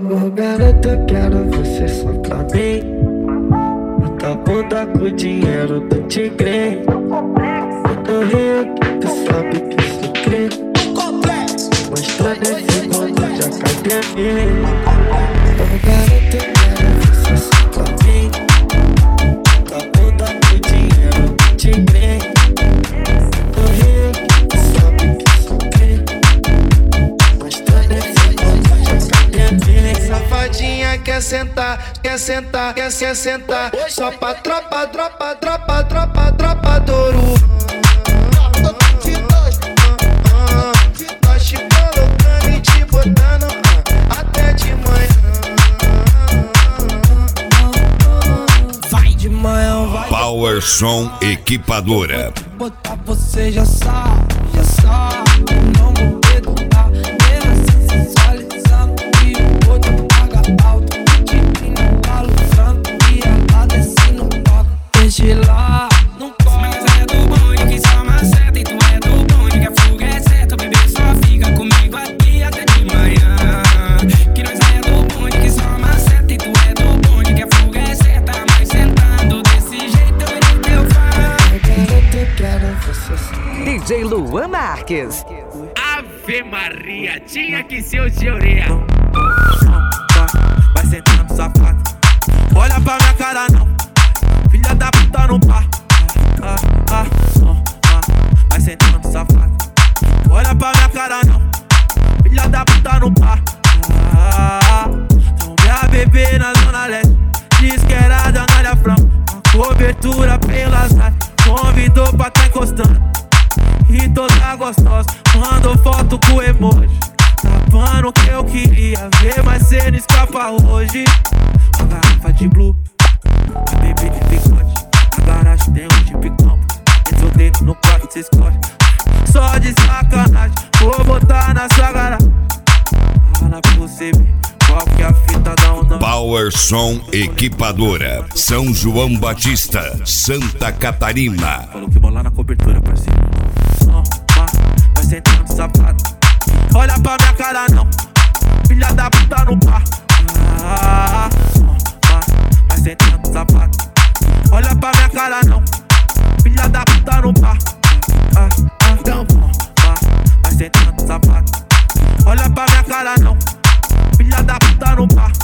Ô garota, eu quero você só pra mim. Bota bunda com dinheiro do tigre. Eu tô rindo que tu sabe que sou crê. Mostrando esse mundo de academia. Ô garota, eu quero você só pra mim. Bota bunda com dinheiro do tigre. Eu tô rindo que tu sabe que sou crê. Mostrando esse mundo de academia. Safadinha quer sentar, quer sentar, quer sentar. Só pra tropa Douro. Nós te colocando e te botando até de manhã. Vai de manhã, vai. Power Som Equipadora. Botar você já sabe, já sabe. Não vou perguntar, mesmo assim sensualizando. E o outro paga alto, de mim não tá lucrando. E ela desce no toque, deixa lá, não corre. Mas é do bonde que só maceta. E tu é do bonde que a fuga é certa. O bebê só fica comigo aqui até de manhã. Que nós é do bonde que só maceta. E tu é do bonde que a fuga é certa. Mas sentando desse jeito eu faço. Eu quero você só. DJ Luan Marques. Ave Maria, tinha que ser o Teoria. Vai sentando safado. Olha pra minha cara não. Filha da puta no par. Vai sentando safado. Olha pra minha cara não. Filha da puta no par. Tomei a bebê na zona leste. Diz que era da Anália Franco. Cobertura pelas áreas. Convidou pra tá encostando. E toda gostosa. Mandou foto com emoji. Tapando o que eu queria ver, mas cê não escapa hoje. Uma garrafa de blue, a bebê de bigode. Na garagem tem um de campo. Entrou dentro no quarto, cê escolhe. Só de sacanagem, vou botar na sua garagem. Fala pra você ver qual que é a fita da onda. Power Som Equipadora. São João Batista, Santa Catarina. Falou que bola na cobertura, parceiro. Vai sentando safado. Olha pra minha cara não. Filha da puta no par. Vai sentando safado. Olha pra minha cara não. Filha da puta no par. Vai sentando safado. Olha pra minha cara não. Filha da puta no par.